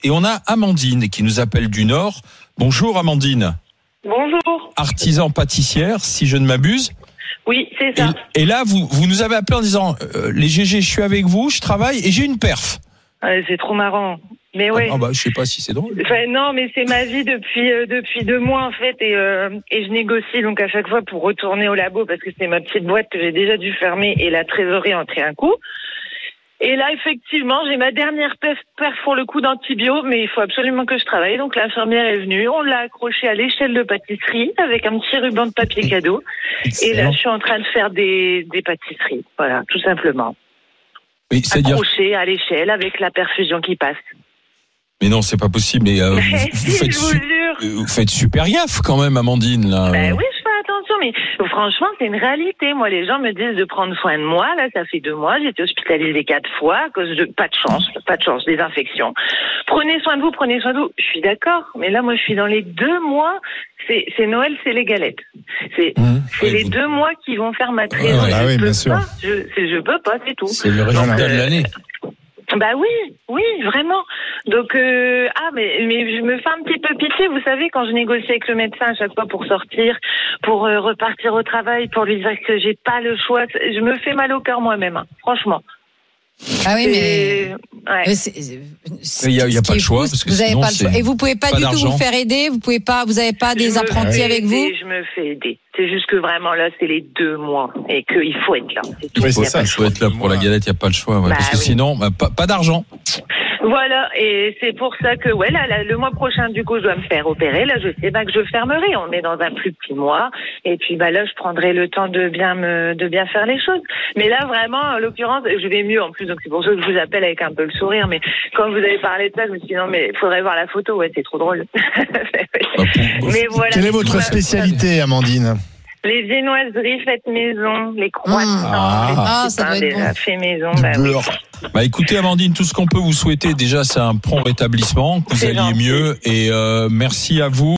et on a Amandine qui nous appelle du Nord. Bonjour Amandine. Bonjour. Artisan pâtissière, si je ne m'abuse. Oui, c'est ça. Et là, vous nous avez appelé en disant les GG, je suis avec vous, je travaille et j'ai une perf. C'est trop marrant. Mais ouais. Je sais pas si c'est drôle. Enfin, non, mais c'est ma vie depuis 2 mois en fait, et je négocie donc à chaque fois pour retourner au labo parce que c'est ma petite boîte que j'ai déjà dû fermer et la trésorerie entrer un coup. Et là, effectivement, j'ai ma dernière perf pour le coup d'antibio, mais il faut absolument que je travaille. Donc l'infirmière est venue, on l'a accrochée à l'échelle de pâtisserie avec un petit ruban de papier cadeau. Excellent. Et là, je suis en train de faire des pâtisseries. Voilà, tout simplement. Mais c'est-à-dire accrochée à l'échelle avec la perfusion qui passe. Mais non, c'est pas possible. Mais vous faites super gaffe quand même, Amandine. Là. Oui, je fais attention, mais franchement, c'est une réalité. Moi, les gens me disent de prendre soin de moi. Là, ça fait 2 mois. J'ai été hospitalisée 4 fois à cause de pas de chance, des infections. Prenez soin de vous. Je suis d'accord, mais là, moi, je suis dans les 2 mois. C'est Noël, c'est les galettes. C'est les 2 mois qui vont faire ma trésorerie. Je peux pas, c'est tout. C'est le résultat de l'année. Bah oui, vraiment. Donc mais je me fais un petit peu pitié, vous savez, quand je négocie avec le médecin à chaque fois pour sortir, pour repartir au travail, pour lui dire que j'ai pas le choix, je me fais mal au cœur moi-même, hein, franchement. Ah oui, mais il y a pas le choix parce que vous avez sinon, pas le choix. Et vous pouvez pas du tout vous faire aider, vous avez pas des apprentis avec vous. Je me fais aider. C'est juste que vraiment là, c'est les 2 mois et qu'il faut être là. C'est tout. Oui, c'est ça, il faut être là pour la galette, il n'y a pas le choix. Parce que sinon, pas d'argent. Voilà, et c'est pour ça que là, le mois prochain, du coup, je dois me faire opérer. Là, je sais pas que je fermerai. On est dans un plus petit mois, et puis là, je prendrai le temps de bien faire les choses. Mais là, vraiment, en l'occurrence, je vais mieux en plus. Donc c'est pour ça que je vous appelle avec un peu le sourire. Mais quand vous avez parlé de ça, je me suis dit non, mais il faudrait voir la photo. Ouais, c'est trop drôle. Mais voilà. Quelle est votre spécialité, Amandine? Les viennoiseries faites maison, les croissants, ça doit être bon. fait maison. Écoutez, Amandine, tout ce qu'on peut vous souhaiter, déjà, c'est un prompt rétablissement, que vous alliez mieux, et merci à vous.